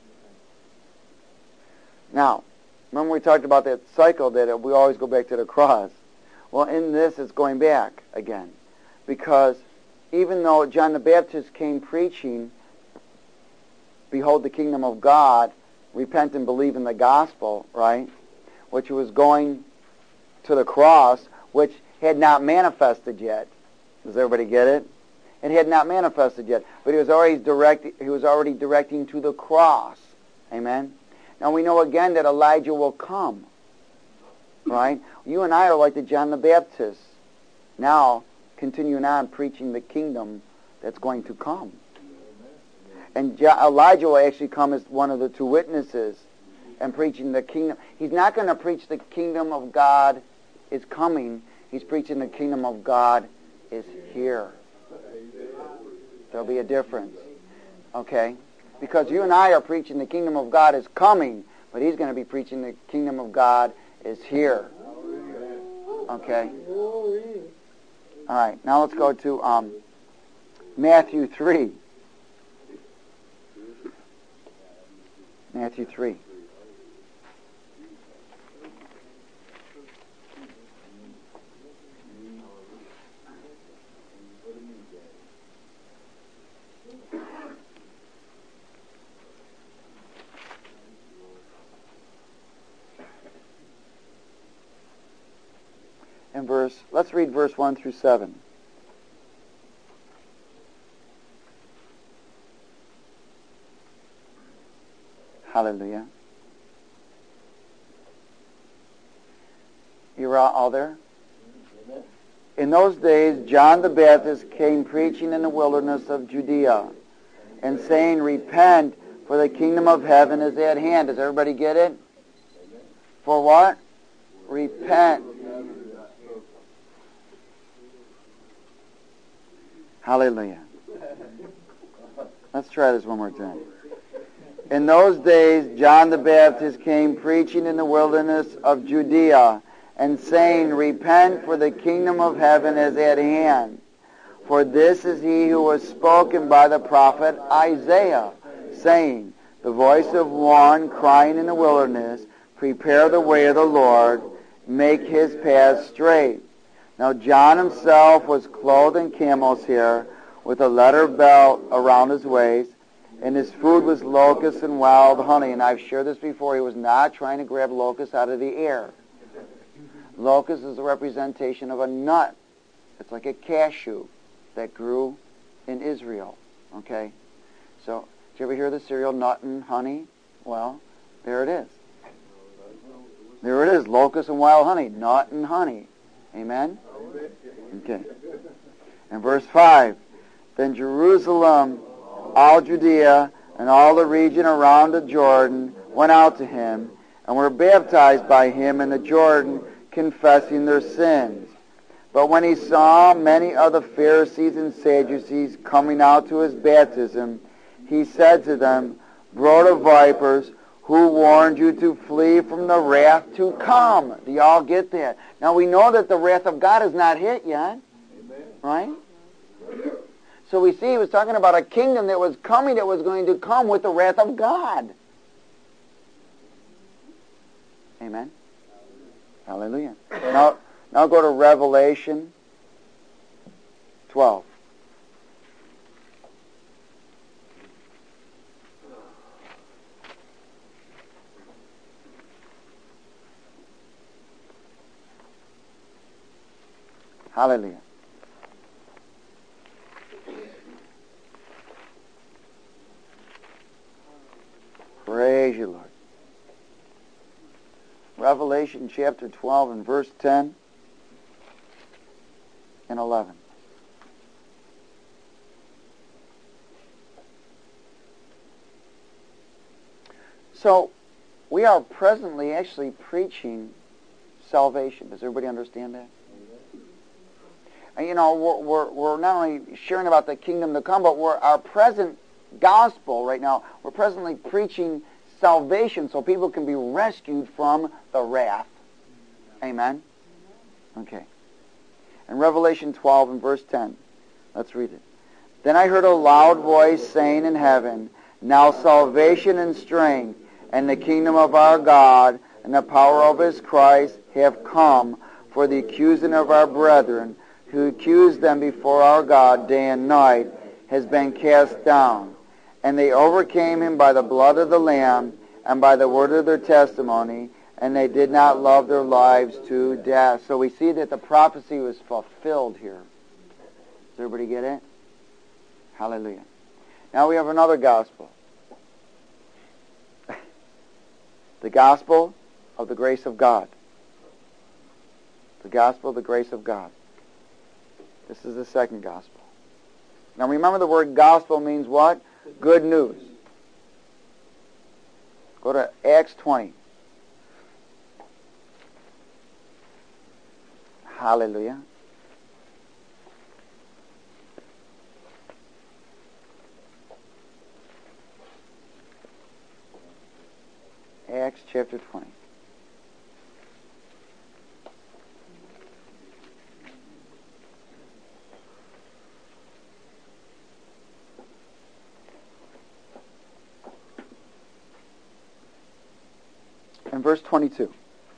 Now, remember we talked about that cycle that we always go back to the cross. Well, in this it's going back again. Because even though John the Baptist came preaching, behold the kingdom of God, repent and believe in the gospel, right? Which was going to the cross, which had not manifested yet. Does everybody get it? It had not manifested yet, but he was already direct, he was already directing to the cross. Amen? Now we know again that Elijah will come, right? You and I are like the John the Baptist, now continuing on preaching the kingdom that's going to come. And Elijah will actually come as one of the two witnesses and preaching the kingdom. He's not going to preach the kingdom of God is coming. He's preaching the kingdom of God is here. There'll be a difference. Okay? Because you and I are preaching the kingdom of God is coming, but he's going to be preaching the kingdom of God is here. Okay? All right. Now let's go to um, Matthew three. Matthew three. And verse, let's read verse one through seven. Hallelujah. You're all there? In those days, John the Baptist came preaching in the wilderness of Judea and saying, repent, for the kingdom of heaven is at hand. Does everybody get it? For what? Repent. Hallelujah. Let's try this one more time. In those days, John the Baptist came preaching in the wilderness of Judea and saying, repent, for the kingdom of heaven is at hand. For this is he who was spoken by the prophet Isaiah, saying, the voice of one crying in the wilderness, prepare the way of the Lord, make his path straight. Now John himself was clothed in camel's hair, with a leather belt around his waist, and his food was locusts and wild honey. And I've shared this before. He was not trying to grab locusts out of the air. Locust is a representation of a nut. It's like a cashew that grew in Israel. Okay? So, did you ever hear the cereal Nut and Honey? Well, there it is. There it is, locust and wild honey, nut and honey. Amen? Okay. And verse five, then Jerusalem, all Judea, and all the region around the Jordan went out to him, and were baptized by him in the Jordan, confessing their sins. But when he saw many of the Pharisees and Sadducees coming out to his baptism, he said to them, Brood of vipers, who warned you to flee from the wrath to come? Do y'all get that? Now we know that the wrath of God is not hit yet. Amen. Right? So we see he was talking about a kingdom that was coming, that was going to come with the wrath of God. Amen. Hallelujah. Now, now go to Revelation twelve. Hallelujah. Praise you, Lord. Revelation chapter twelve and verse ten and eleven. So, we are presently actually preaching salvation. Does everybody understand that? And, you know, we're, we're, we're not only sharing about the kingdom to come, but we're our present gospel right now. We're presently preaching salvation so people can be rescued from the wrath. Amen? Okay. In Revelation twelve and verse ten, let's read it. Then I heard a loud voice saying in heaven, Now salvation and strength and the kingdom of our God and the power of his Christ have come, for the accusing of our brethren, who accused them before our God day and night, has been cast down. And they overcame him by the blood of the Lamb and by the word of their testimony, and they did not love their lives to death. So we see that the prophecy was fulfilled here. Does everybody get it? Hallelujah. Now we have another gospel. The gospel of the grace of God. The gospel of the grace of God. This is the second gospel. Now remember, the word gospel means what? Good news. Go to Acts twenty. Hallelujah. Acts chapter twenty. And verse twenty-two.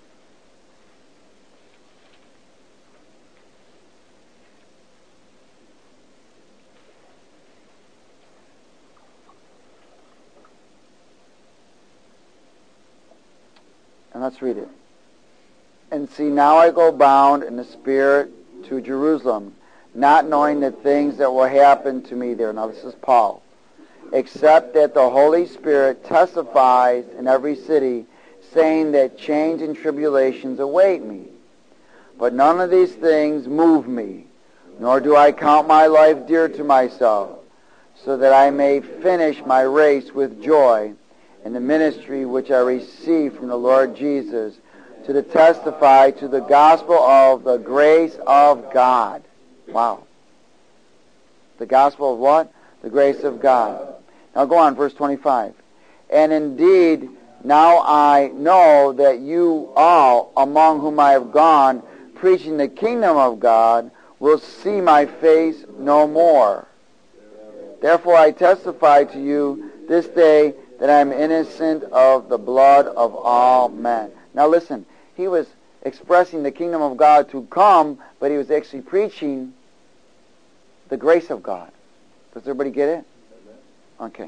And let's read it. And see, now I go bound in the Spirit to Jerusalem, not knowing the things that will happen to me there. Now this is Paul. Except that the Holy Spirit testifies in every city, saying that change and tribulations await me. But none of these things move me, nor do I count my life dear to myself, so that I may finish my race with joy in the ministry which I received from the Lord Jesus, to the testify to the gospel of the grace of God. Wow. The gospel of what? The grace of God. Now go on, verse twenty-five. And indeed, now I know that you all, among whom I have gone, preaching the kingdom of God, will see my face no more. Therefore I testify to you this day that I am innocent of the blood of all men. Now listen, he was expressing the kingdom of God to come, but he was actually preaching the grace of God. Does everybody get it? Okay.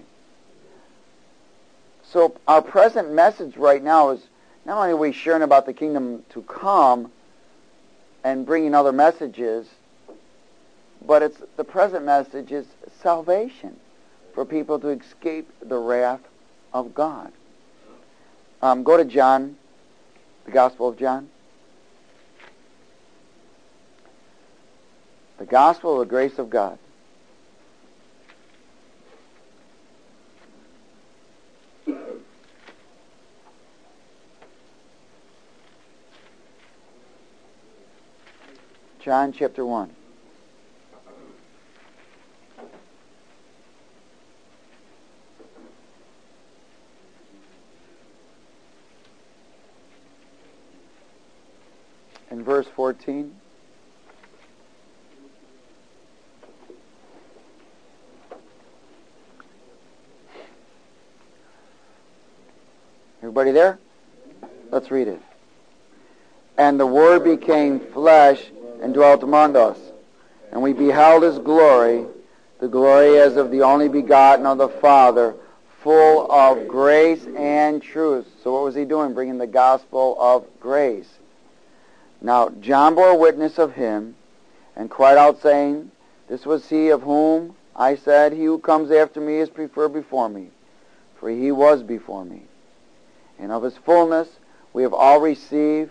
So our present message right now is not only are we sharing about the kingdom to come and bringing other messages, but it's the present message is salvation for people to escape the wrath of God. Um, go to John, the Gospel of John. The Gospel of the grace of God. John chapter one. In verse fourteen. Everybody there? Let's read it. And the Word became flesh and dwelt among us, and we beheld His glory, the glory as of the only begotten of the Father, full of grace and truth. So what was He doing? Bringing the gospel of grace. Now John bore witness of Him, and cried out, saying, This was He of whom I said, He who comes after me is preferred before me, for He was before me. And of His fullness we have all received,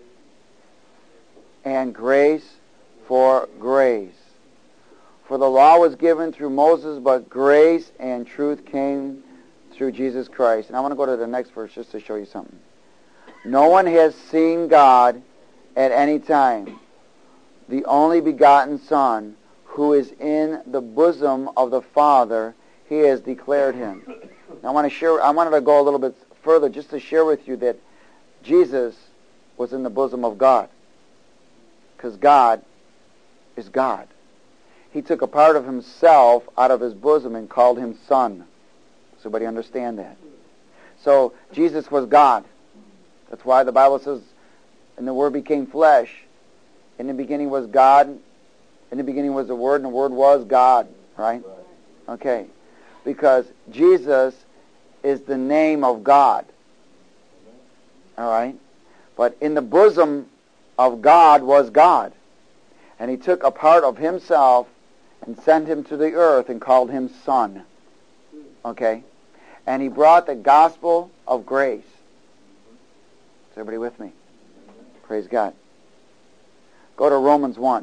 and grace for grace. For the law was given through Moses, but grace and truth came through Jesus Christ. And I want to go to the next verse just to show you something. No one has seen God at any time. The only begotten Son, who is in the bosom of the Father, He has declared Him. Now I want to share. I wanted to go a little bit further just to share with you that Jesus was in the bosom of God, because God is God. He took a part of Himself out of His bosom and called Him Son. Does everybody understand that? So Jesus was God. That's why the Bible says, and the Word became flesh. In the beginning was God. In the beginning was the Word, and the Word was God. Right? Okay. Because Jesus is the name of God. All right? But in the bosom of God was God. And He took a part of Himself and sent Him to the earth and called Him Son. Okay? And He brought the gospel of grace. Is everybody with me? Praise God. Go to Romans one.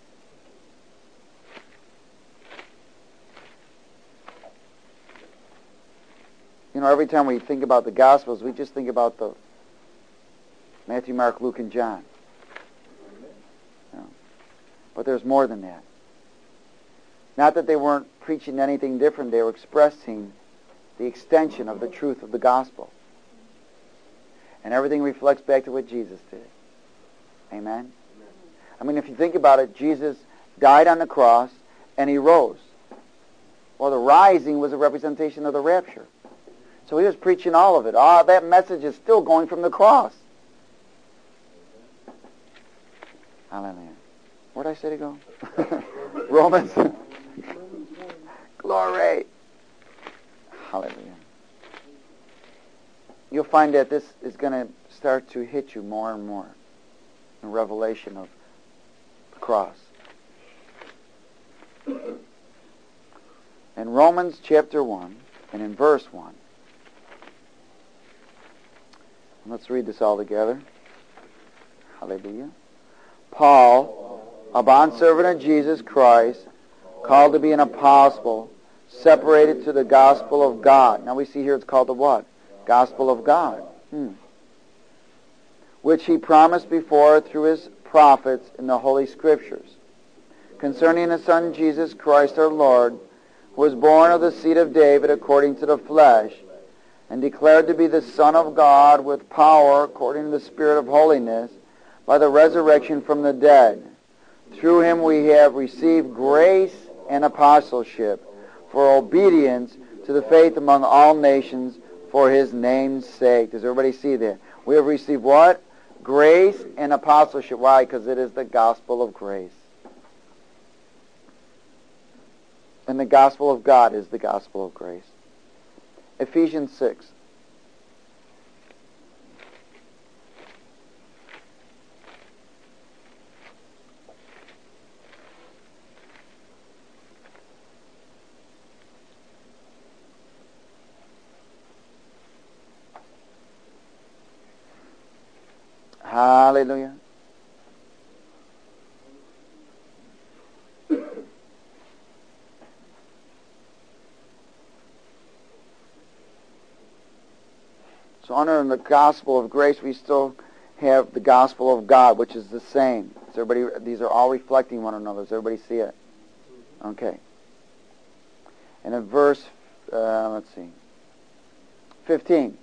You know, every time we think about the Gospels, we just think about the Matthew, Mark, Luke, and John. You know, but there's more than that. Not that they weren't preaching anything different, they were expressing the extension of the truth of the Gospel. And everything reflects back to what Jesus did. Amen? I mean, if you think about it, Jesus died on the cross and He rose. Well, the rising was a representation of the rapture. So He was preaching all of it. Ah, that message is still going from the cross. Hallelujah. Where did I say to go? Romans. Glory. Hallelujah. You'll find that this is going to start to hit you more and more in revelation of the cross. In Romans chapter one and in verse one, let's read this all together. Hallelujah. Paul, a bondservant of Jesus Christ, called to be an apostle, separated to the gospel of God. Now we see here it's called the what? Gospel of God. Hmm. Which He promised before through His prophets in the Holy Scriptures, concerning His Son Jesus Christ our Lord, who was born of the seed of David according to the flesh, and declared to be the Son of God with power according to the Spirit of holiness, by the resurrection from the dead. Through Him we have received grace and apostleship for obedience to the faith among all nations for His name's sake. Does everybody see that? We have received what? Grace and apostleship. Why? Because it is the gospel of grace. And the gospel of God is the gospel of grace. Ephesians six. Hallelujah. So under the gospel of grace, we still have the gospel of God, which is the same. Does everybody, these are all reflecting one another. Does everybody see it? Okay. And in verse, uh, let's see, fifteen.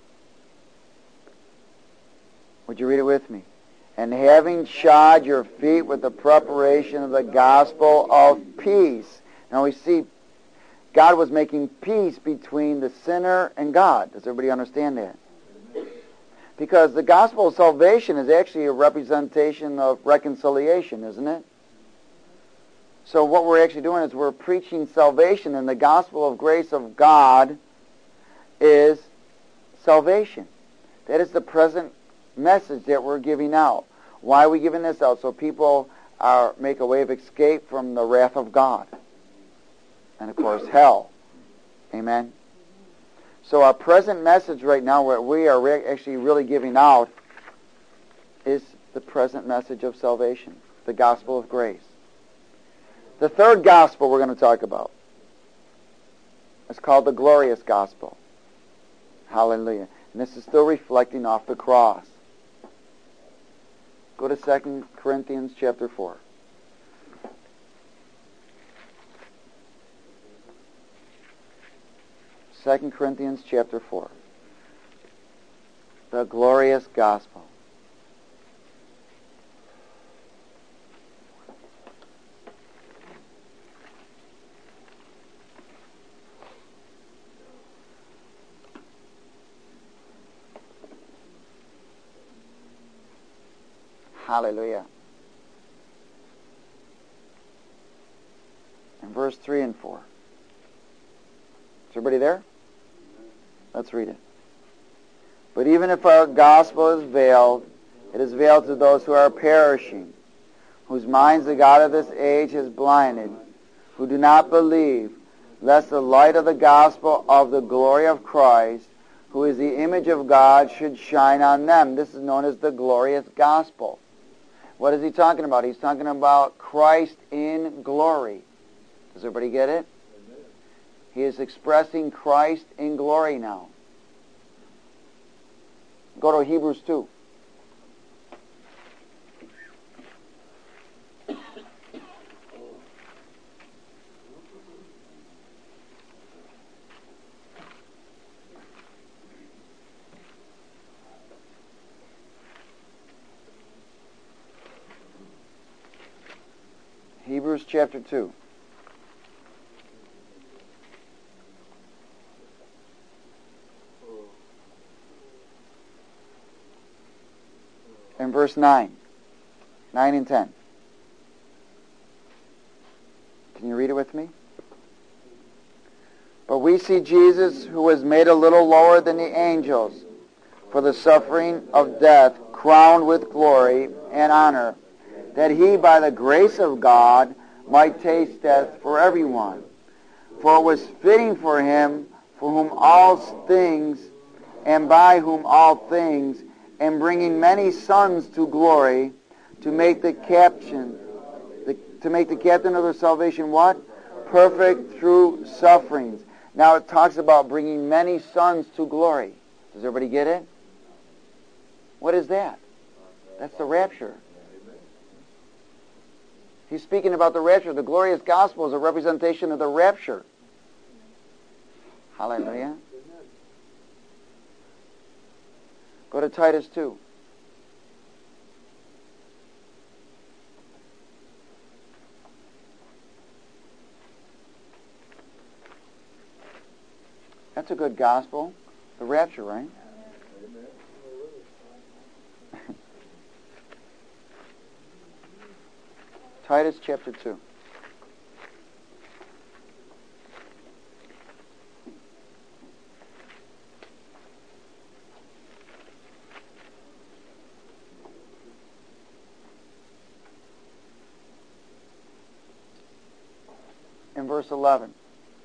Would you read it with me? And having shod your feet with the preparation of the gospel of peace. Now we see God was making peace between the sinner and God. Does everybody understand that? Because the gospel of salvation is actually a representation of reconciliation, isn't it? So what we're actually doing is we're preaching salvation, and the gospel of grace of God is salvation. That is the present message that we're giving out. Why are we giving this out? So people are make a way of escape from the wrath of God. And of course, hell. Amen? So our present message right now, what we are re- actually really giving out, is the present message of salvation, the gospel of grace. The third gospel we're going to talk about is called the glorious gospel. Hallelujah. And this is still reflecting off the cross. Go to Second Corinthians chapter four. Second Corinthians chapter four. The glorious gospel. Hallelujah. And verse three and four. Is everybody there? Let's read it. But even if our gospel is veiled, it is veiled to those who are perishing, whose minds the God of this age has blinded, who do not believe, lest the light of the gospel of the glory of Christ, who is the image of God, should shine on them. This is known as the glorious gospel. What is he talking about? He's talking about Christ in glory. Does everybody get it? He is expressing Christ in glory now. Go to Hebrews two. Hebrews chapter two. And verse nine. nine and ten. Can you read it with me? But we see Jesus, who was made a little lower than the angels, for the suffering of death, crowned with glory and honor, that he, by the grace of God, might taste death for everyone. For it was fitting for him, for whom all things, and by whom all things, and bringing many sons to glory, to make the captain, the, to make the captain of their salvation what? Perfect through sufferings. Now it talks about bringing many sons to glory. Does everybody get it? What is that? That's the rapture. He's speaking about the rapture. The glorious gospel is a representation of the rapture. Hallelujah. Go to Titus two. That's a good gospel. The rapture, right? Titus chapter two. In verse eleven.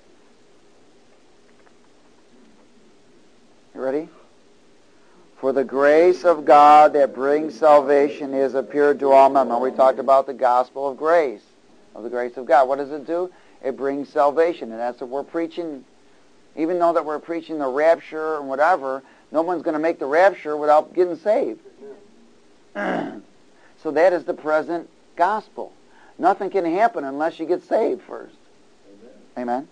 You ready? For the grace of God that brings salvation is appeared to all men. Remember we talked about the gospel of grace, of the grace of God. What does it do? It brings salvation, and that's what we're preaching. Even though that we're preaching the rapture and whatever, no one's going to make the rapture without getting saved. So So that is the present gospel. Nothing can happen unless you get saved first. Amen. Amen.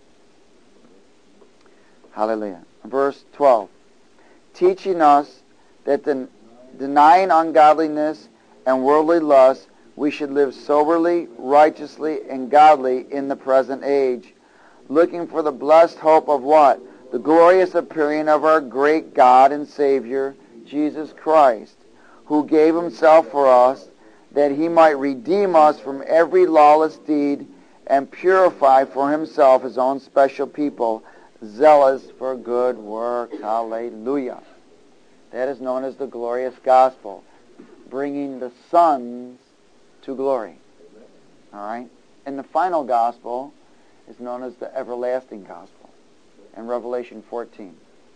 Hallelujah. Verse twelve. Teaching us that the, denying ungodliness and worldly lust, we should live soberly, righteously, and godly in the present age, looking for the blessed hope of what? The glorious appearing of our great God and Savior, Jesus Christ, who gave himself for us, that he might redeem us from every lawless deed and purify for himself his own special people, zealous for good works. Hallelujah. That is known as the glorious gospel, bringing the sons to glory. All right? And the final gospel is known as the everlasting gospel in Revelation fourteen.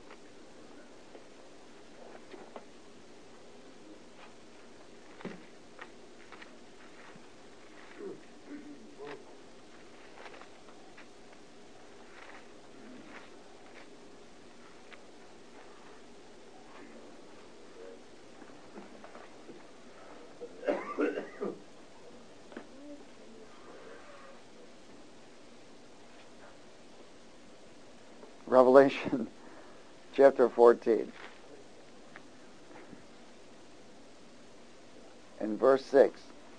Revelation chapter fourteen. And verse six.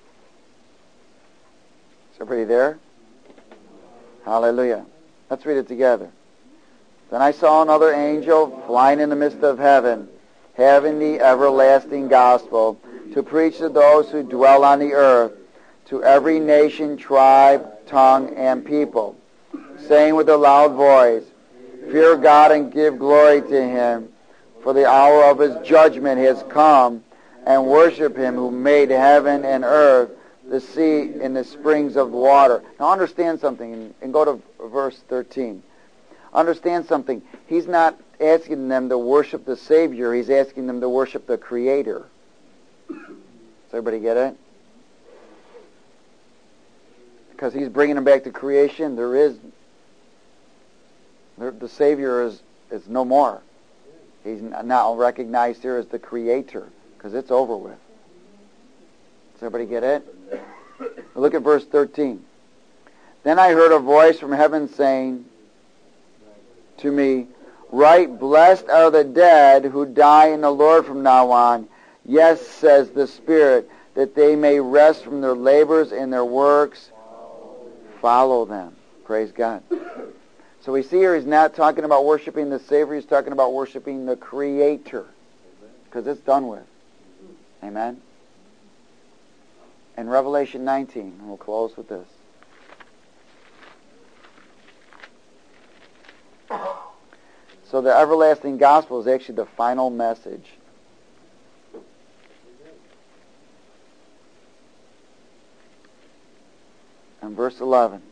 Is everybody there? Hallelujah. Let's read it together. Then I saw another angel flying in the midst of heaven, having the everlasting gospel, to preach to those who dwell on the earth, to every nation, tribe, tongue, and people, saying with a loud voice, Fear God and give glory to him, for the hour of his judgment has come, and worship him who made heaven and earth, the sea, and the springs of water. Now understand something, and, and go to verse thirteen. Understand something. He's not asking them to worship the Savior. He's asking them to worship the Creator. Does everybody get it? Because he's bringing them back to creation. There is The Savior is, is no more. He's now recognized here as the Creator, because it's over with. Does everybody get it? Look at verse thirteen. Then I heard a voice from heaven saying to me, Right, blessed are the dead who die in the Lord from now on. Yes, says the Spirit, that they may rest from their labors and their works. Follow them. Praise God. So we see here he's not talking about worshiping the Savior, he's talking about worshiping the Creator. Because it's done with. Amen? And Revelation nineteen, and we'll close with this. So the everlasting gospel is actually the final message. And verse eleven.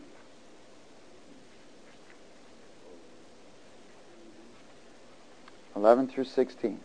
eleven through sixteen.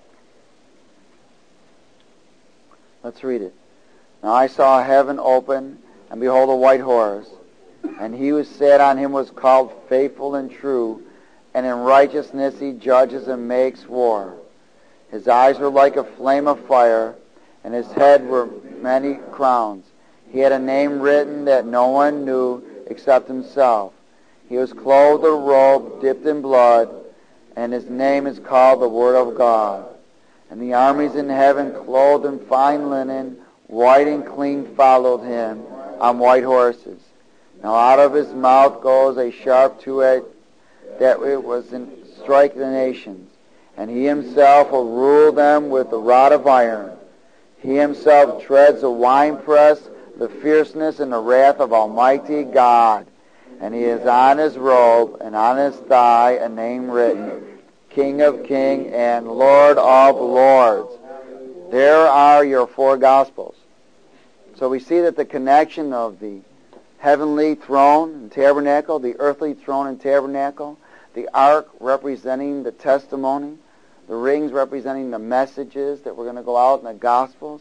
Let's read it. Now I saw heaven open, and behold a white horse, and he who sat on him was called Faithful and True, and in righteousness he judges and makes war. His eyes were like a flame of fire, and his head were many crowns. He had a name written that no one knew except himself. He was clothed with a robe dipped in blood, and his name is called the Word of God. And the armies in heaven, clothed in fine linen, white and clean, followed him on white horses. Now out of his mouth goes a sharp two-edged, that it was in strike the nations. And he himself will rule them with a rod of iron. He himself treads the winepress, the fierceness and the wrath of Almighty God. And he is on his robe and on his thigh a name written, King of Kings and Lord of Lords. There are your four Gospels. So we see that the connection of the heavenly throne and tabernacle, the earthly throne and tabernacle, the ark representing the testimony, the rings representing the messages that were going to go out in the Gospels,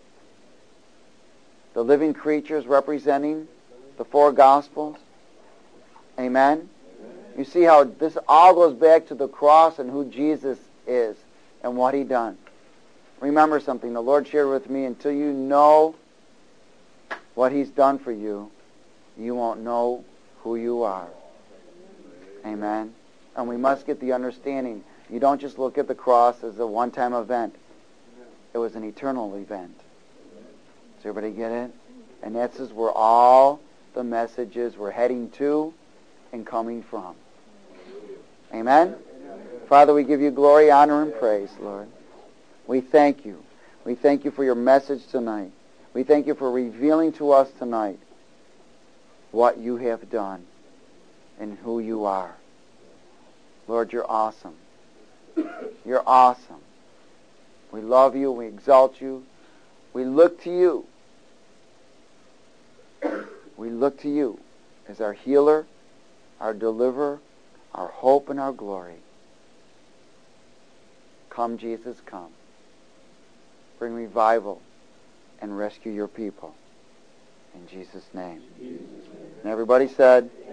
the living creatures representing the four Gospels. Amen? You see how this all goes back to the cross and who Jesus is and what he done. Remember something the Lord shared with me. Until you know what He's done for you, you won't know who you are. Amen. And we must get the understanding. You don't just look at the cross as a one-time event. It was an eternal event. Does everybody get it? And that's where all the messages we're heading to and coming from. Amen? Father, we give you glory, honor, and praise, Lord. We thank you. We thank you for your message tonight. We thank you for revealing to us tonight what you have done and who you are. Lord, you're awesome. You're awesome. We love you. We exalt you. We look to you. We look to you as our healer, our deliverer, our hope, and our glory. Come, Jesus, come. Bring revival and rescue your people. In Jesus' name. And everybody said...